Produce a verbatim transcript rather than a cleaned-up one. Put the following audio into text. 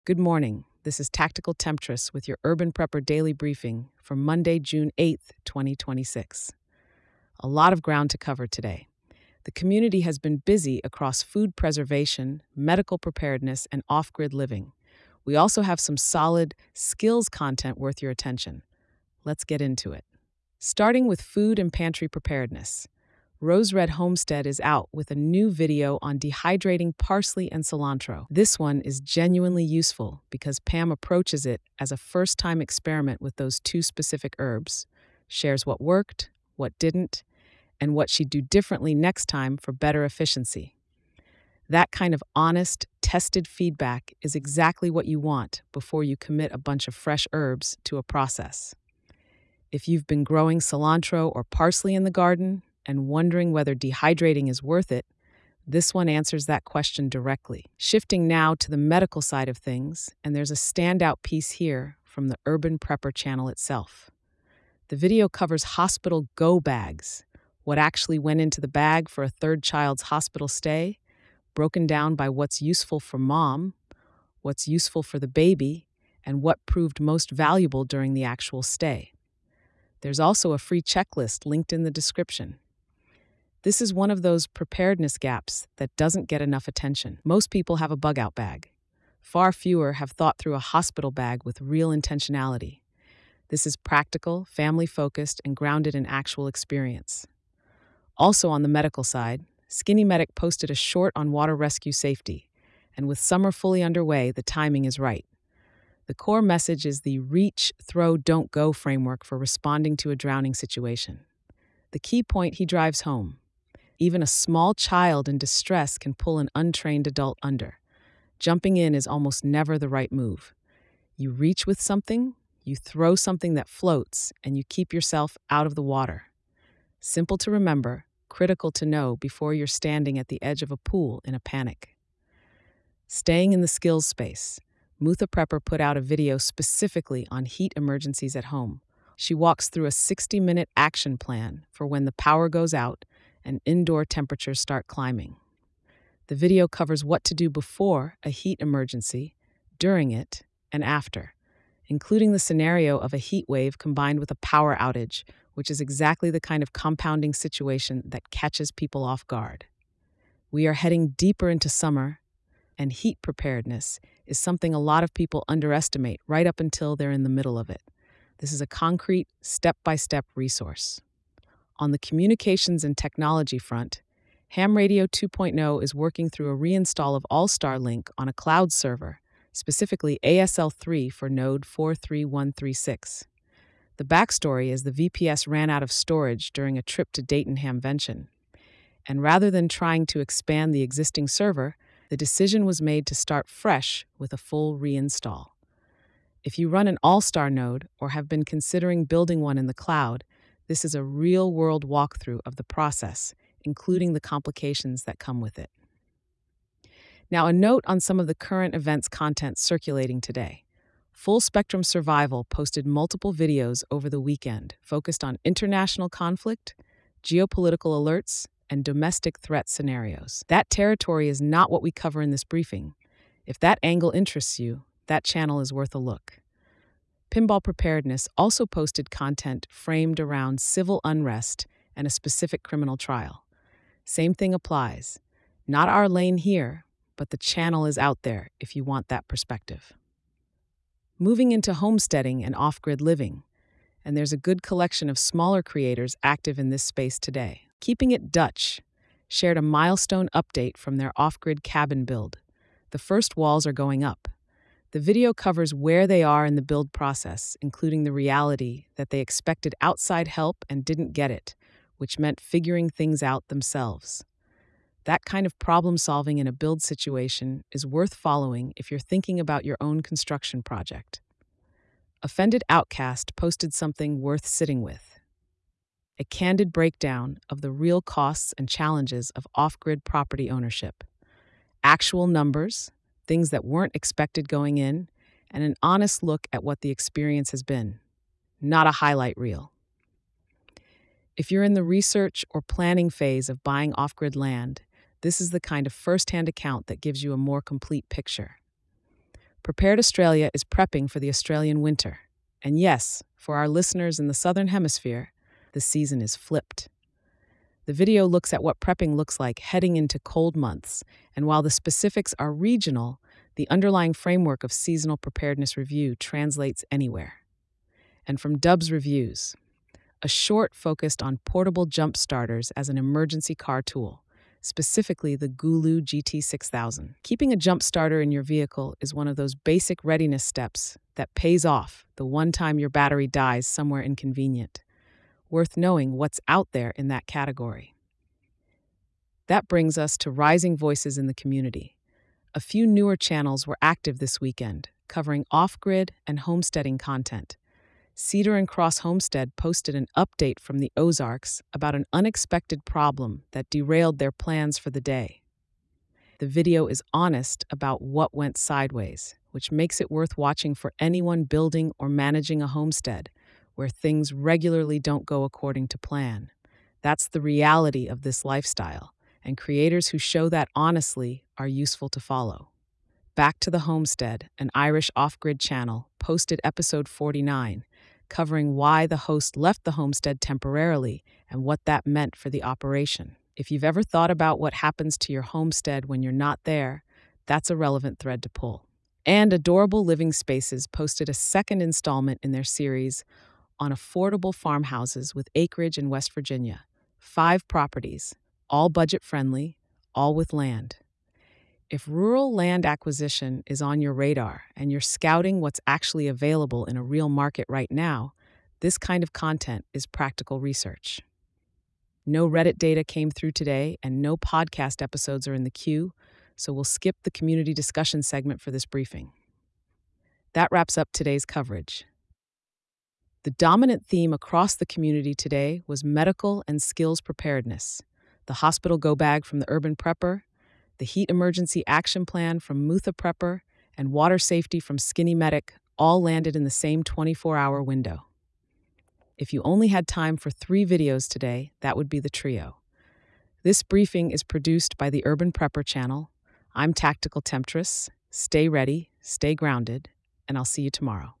Good morning. This is Tactical Temptress with your Urban Prepper Daily Briefing for Monday, June eighth, twenty twenty-six. A lot of ground to cover today. The community has been busy across food preservation, medical preparedness, and off grid living. We also have some solid skills content worth your attention. Let's get into it. Starting with food and pantry preparedness. Rose Red Homestead is out with a new video on dehydrating parsley and cilantro. This one is genuinely useful because Pam approaches it as a first-time experiment with those two specific herbs, shares what worked, what didn't, and what she'd do differently next time for better efficiency. That kind of honest, tested feedback is exactly what you want before you commit a bunch of fresh herbs to a process. If you've been growing cilantro or parsley in the garden and wondering whether dehydrating is worth it, this one answers that question directly. Shifting now to the medical side of things, and there's a standout piece here from the Urban Prepper channel itself. The video covers hospital go bags, what actually went into the bag for a third child's hospital stay, broken down by what's useful for mom, what's useful for the baby, and what proved most valuable during the actual stay. There's also a free checklist linked in the description. This is one of those preparedness gaps that doesn't get enough attention. Most people have a bug-out bag. Far fewer have thought through a hospital bag with real intentionality. This is practical, family-focused, and grounded in actual experience. Also on the medical side, Skinny Medic posted a short on water rescue safety, and with summer fully underway, the timing is right. The core message is the reach, throw, don't go framework for responding to a drowning situation. The key point he drives home: even a small child in distress can pull an untrained adult under. Jumping in is almost never the right move. You reach with something, you throw something that floats, and you keep yourself out of the water. Simple to remember, critical to know before you're standing at the edge of a pool in a panic. Staying in the skills space, Mutha Prepper put out a video specifically on heat emergencies at home. She walks through a sixty-minute action plan for when the power goes out and indoor temperatures start climbing. The video covers what to do before a heat emergency, during it, and after, including the scenario of a heat wave combined with a power outage, which is exactly the kind of compounding situation that catches people off guard. We are heading deeper into summer, and heat preparedness is something a lot of people underestimate right up until they're in the middle of it. This is a concrete, step-by-step resource. On the communications and technology front, Ham Radio two point oh is working through a reinstall of All-Star Link on a cloud server, specifically A S L three for node four three one three six. The backstory is the V P S ran out of storage during a trip to Dayton Hamvention, and rather than trying to expand the existing server, the decision was made to start fresh with a full reinstall. If you run an All-Star node or have been considering building one in the cloud, this is a real-world walkthrough of the process, including the complications that come with it. Now, a note on some of the current events content circulating today. Full Spectrum Survival posted multiple videos over the weekend focused on international conflict, geopolitical alerts, and domestic threat scenarios. That territory is not what we cover in this briefing. If that angle interests you, that channel is worth a look. Pinball Preparedness also posted content framed around civil unrest and a specific criminal trial. Same thing applies. Not our lane here, but the channel is out there if you want that perspective. Moving into homesteading and off-grid living, and there's a good collection of smaller creators active in this space today. Keeping It Dutch shared a milestone update from their off-grid cabin build. The first walls are going up. The video covers where they are in the build process, including the reality that they expected outside help and didn't get it, which meant figuring things out themselves. That kind of problem solving in a build situation is worth following if you're thinking about your own construction project. Offended Outcast posted something worth sitting with: a candid breakdown of the real costs and challenges of off-grid property ownership. Actual numbers, things that weren't expected going in, and an honest look at what the experience has been. Not a highlight reel. If you're in the research or planning phase of buying off-grid land, this is the kind of first-hand account that gives you a more complete picture. Prepared Australia is prepping for the Australian winter. And yes, for our listeners in the Southern Hemisphere, the season is flipped. The video looks at what prepping looks like heading into cold months, and while the specifics are regional, the underlying framework of seasonal preparedness review translates anywhere. And from Dubs Reviews, a short focused on portable jump starters as an emergency car tool, specifically the Gulu G T six thousand. Keeping a jump starter in your vehicle is one of those basic readiness steps that pays off the one time your battery dies somewhere inconvenient. Worth knowing what's out there in that category. That brings us to rising voices in the community. A few newer channels were active this weekend, covering off-grid and homesteading content. Cedar and Cross Homestead posted an update from the Ozarks about an unexpected problem that derailed their plans for the day. The video is honest about what went sideways, which makes it worth watching for anyone building or managing a homestead, where things regularly don't go according to plan. That's the reality of this lifestyle, and creators who show that honestly are useful to follow. Back to the Homestead, an Irish off-grid channel, posted episode forty-nine, covering why the host left the homestead temporarily and what that meant for the operation. If you've ever thought about what happens to your homestead when you're not there, that's a relevant thread to pull. And Adorable Living Spaces posted a second installment in their series on affordable farmhouses with acreage in West Virginia. Five properties, all budget-friendly, all with land. If rural land acquisition is on your radar and you're scouting what's actually available in a real market right now, this kind of content is practical research. No Reddit data came through today and no podcast episodes are in the queue, so we'll skip the community discussion segment for this briefing. That wraps up today's coverage. The dominant theme across the community today was medical and skills preparedness. The hospital go bag from the Urban Prepper, the heat emergency action plan from Mutha Prepper, and water safety from Skinny Medic all landed in the same twenty-four hour window. If you only had time for three videos today, that would be the trio. This briefing is produced by the Urban Prepper channel. I'm Tactical Temptress. Stay ready, stay grounded, and I'll see you tomorrow.